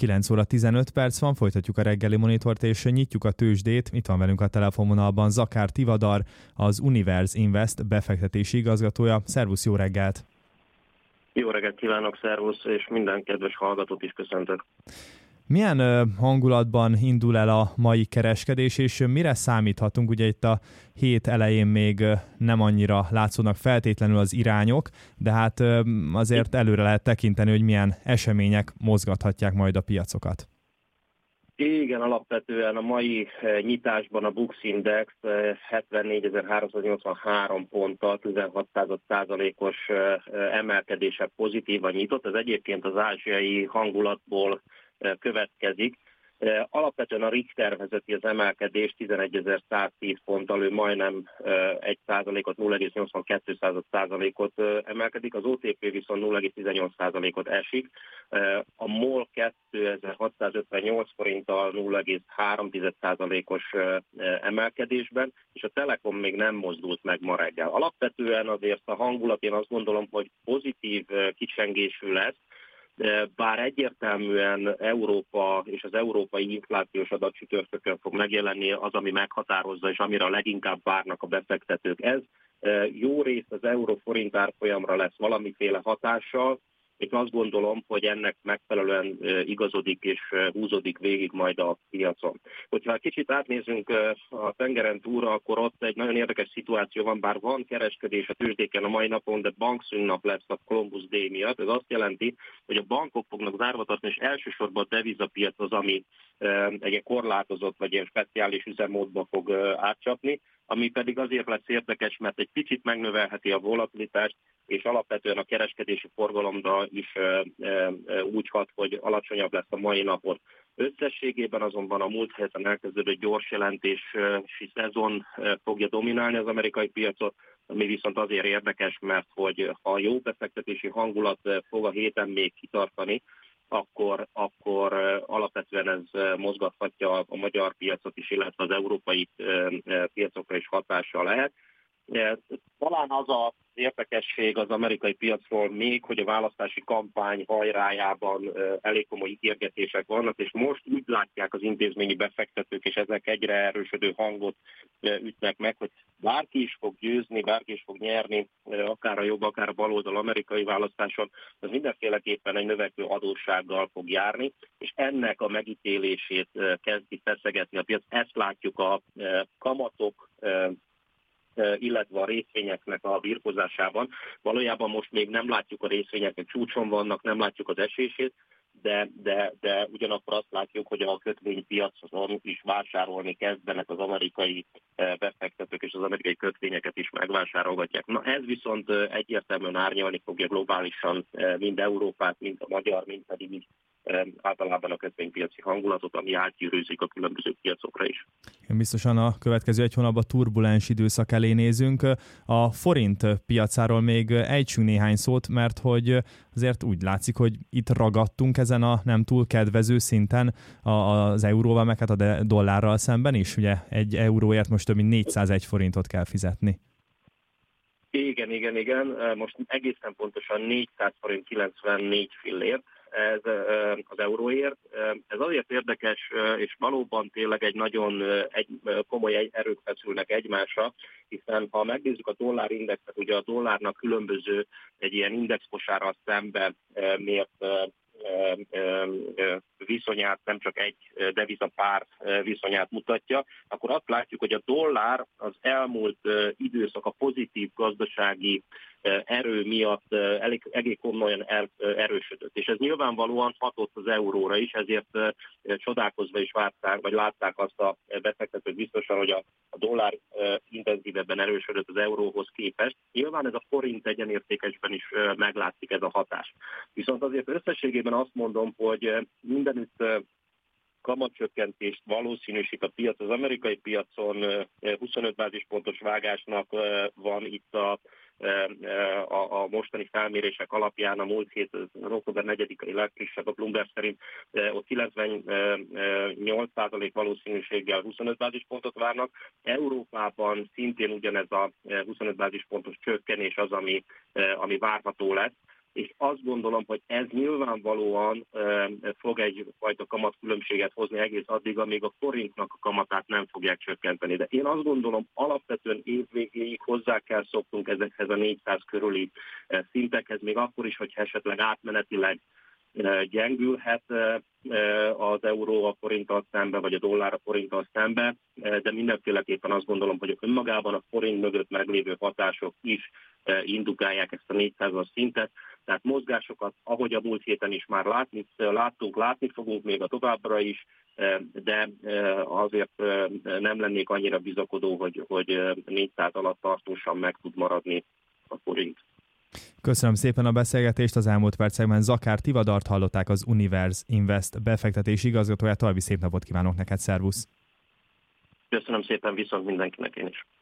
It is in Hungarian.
9 óra 15 perc van, folytatjuk a reggeli monitort, és nyitjuk a tőzsdét. Itt van velünk a telefonvonalban Zakár Tivadar, az Universe Invest befektetési igazgatója. Szervusz, jó reggelt! Jó reggelt kívánok, szervusz, és minden kedves hallgatót is köszöntök. Milyen hangulatban indul el a mai kereskedés, és mire számíthatunk? Ugye itt a hét elején még nem annyira látszódnak feltétlenül az irányok, de hát azért előre lehet tekinteni, hogy milyen események mozgathatják majd a piacokat. Igen, alapvetően a mai nyitásban a Bux Index 74.383 ponttal 16%-os emelkedése pozitívan nyitott. Ez egyébként az ázsiai hangulatból következik. Alapvetően a Richter vezeti az emelkedést 11.110 ponttal, ő majdnem 1%-ot, 0,82%-ot emelkedik, az OTP viszont 0,18%-ot esik, a MOL 2658 forinttal 0,3%-os emelkedésben, és a Telekom még nem mozdult meg ma reggel. Alapvetően azért a hangulat, én azt gondolom, hogy pozitív kicsengésű lesz, bár egyértelműen Európa és az európai inflációs adat csütörtökön fog megjelenni, az, ami meghatározza, és amire a leginkább várnak a befektetők. Ez jó részt az euró-forint árfolyamra lesz valamiféle hatással, és azt gondolom, hogy ennek megfelelően igazodik és húzódik végig majd a piacon. Hogyha kicsit átnézünk a tengeren túlra, akkor ott egy nagyon érdekes szituáció van, bár van kereskedés a tőzsdéken a mai napon, de bankszünnap lesz a Columbus Day miatt. Ez azt jelenti, hogy a bankok fognak zárva tartani, és elsősorban a devizapiac az, ami egy korlátozott vagy ilyen speciális üzemmódba fog átcsapni, ami pedig azért lesz érdekes, mert egy kicsit megnövelheti a volatilitást, és alapvetően a kereskedési forgalomra is úgy hat, hogy alacsonyabb lesz a mai napon. Összességében azonban a múlt héten elkezdődött gyors jelentési szezon fogja dominálni az amerikai piacot, ami viszont azért érdekes, mert hogy ha jó befektetési hangulat fog a héten még kitartani, akkor alapvetően ez mozgathatja a magyar piacot is, illetve az európai piacokra is hatással lehet. Talán az az érdekesség az amerikai piacról még, hogy a választási kampány hajrájában elég komoly ígérgetések vannak, és most úgy látják az intézményi befektetők, és ezek egyre erősödő hangot ütnek meg, hogy bárki is fog győzni, bárki is fog nyerni, akár a jobb, akár a baloldal amerikai választáson, az mindenféleképpen egy növekvő adóssággal fog járni, és ennek a megítélését kezdi feszegetni a piac. Ezt látjuk a kamatok, illetve a részvényeknek a birkozásában. Valójában most még nem látjuk a részvényeknek, csúcson vannak, nem látjuk az esését, de ugyanakkor azt látjuk, hogy a kötvénypiacon is vásárolni kezdenek az amerikai befektetők, és az amerikai kötvényeket is megvásárolgatják. Na ez viszont egyértelműen árnyalni fogja globálisan mind Európát, mind a magyar, mind pedig így általában a kötvénypiaci hangulatot, ami átgyűrűzik a különböző piacokra is. Biztosan a következő egy hónapban turbulens időszak elé nézünk. A forint piacáról még ejtsünk néhány szót, mert hogy azért úgy látszik, hogy itt ragadtunk ezen a nem túl kedvező szinten az euróval, meg hát a dollárral szemben is. Ugye egy euróért most több mint 401 forintot kell fizetni. Igen. Most egészen pontosan 400 forint 94 fillért. Ez az euróért. Ez azért érdekes, és valóban tényleg egy nagyon komoly erők feszülnek egymásra, hiszen ha megnézzük a dollárindexet, ugye a dollárnak különböző egy ilyen indexkosárral szemben mért viszonyát, nem csak egy devizapár viszonyát mutatja, akkor azt látjuk, hogy a dollár az elmúlt időszak a pozitív gazdasági erő miatt elég komolyan erősödött. És ez nyilvánvalóan hatott az euróra is, ezért csodálkozva is várták, vagy látták azt a befektetők biztosan, hogy a dollár intenzívebben erősödött az euróhoz képest. Nyilván ez a forint egyenértékesben is meglátszik ez a hatás. Viszont azért összességében azt mondom, hogy mindenütt kamatcsökkentést valószínűsít a piac. Az amerikai piacon 25 bázispontos vágásnak van itt a mostani felmérések alapján, a múlt hét október 4-i legfrissebb a Bloomberg szerint ott 98% valószínűséggel 25 bázispontot várnak. Európában szintén ugyanez a 25 bázispontos csökkenés az, ami várható lesz. és azt gondolom, hogy ez nyilvánvalóan fog egyfajta kamatkülönbséget hozni egész addig, amíg a forintnak a kamatát nem fogják csökkenteni. De én azt gondolom, alapvetően évvégéig hozzá kell szoknunk ezekhez a 400 körüli szintekhez, még akkor is, hogyha esetleg átmenetileg gyengülhet az euró a forinttal szembe, vagy a dollár a forinttal szembe, de mindenféleképpen azt gondolom, hogy önmagában a forint mögött meglévő hatások is indukálják ezt a 400-as szintet. Tehát mozgásokat, ahogy a múlt héten is már látni fogunk még a továbbra is, de azért nem lennék annyira bizakodó, hogy 400 alatt tartósan meg tud maradni a forint. Köszönöm szépen a beszélgetést, az elmúlt percekben Zakár Tivadart hallották, az Universe Invest befektetési igazgatóját. További szép napot kívánok neked, szervusz! Köszönöm szépen, viszont mindenkinek én is.